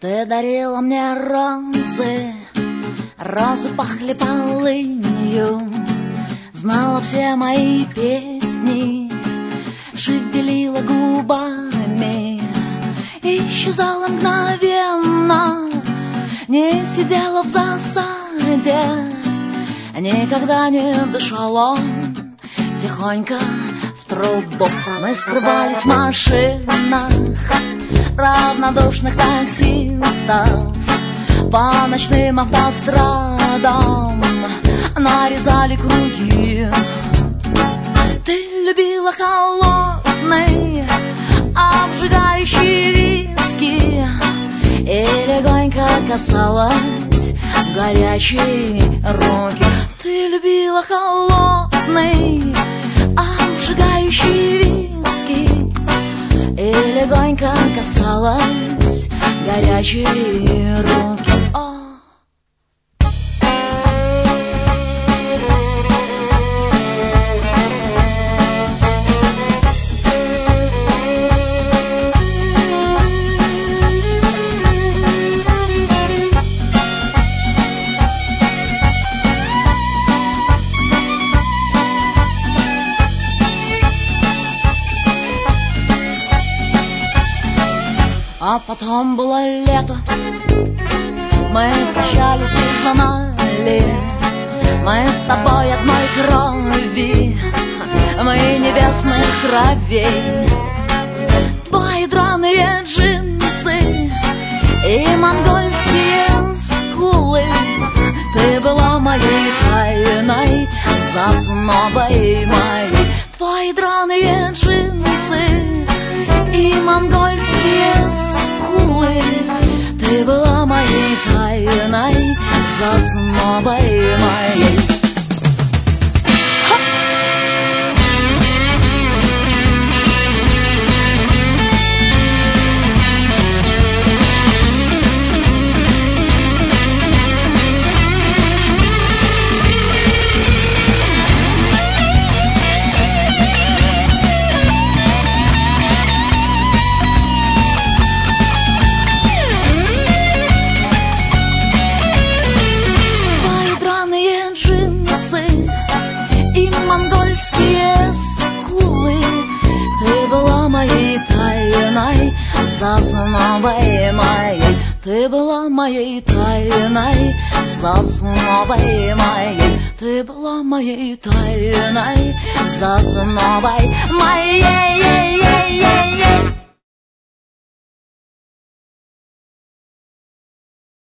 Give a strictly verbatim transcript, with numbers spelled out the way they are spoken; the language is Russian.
Ты дарила мне розы, розы пахли полынью, знала все мои песни, шевелила губами, исчезала мгновенно, не сидела в засаде, никогда не дышала тихонько в трубу. Мы скрывались в машинах равнодушных таксистов, по ночным автострадам нарезали круги. Ты любила холодный, обжигающий виски и легонько касалась горячей руки. Ты любила холодный, обжигающий виски и легонько касалась горячей руки. О. А потом было лето, мы прощались и знали, мы с тобой одной крови, мы небесных кровей. Твои драные джинсы и монгольские скулы, ты была моей тайной, зазнобой моей. Твои драные джинсы и монгольские скулы, ты была моей тайной, зазнобой моей. Зазнобой моей, ты была моей тайной, зазнобой моей, ты была моей тайной, зазнобой моей.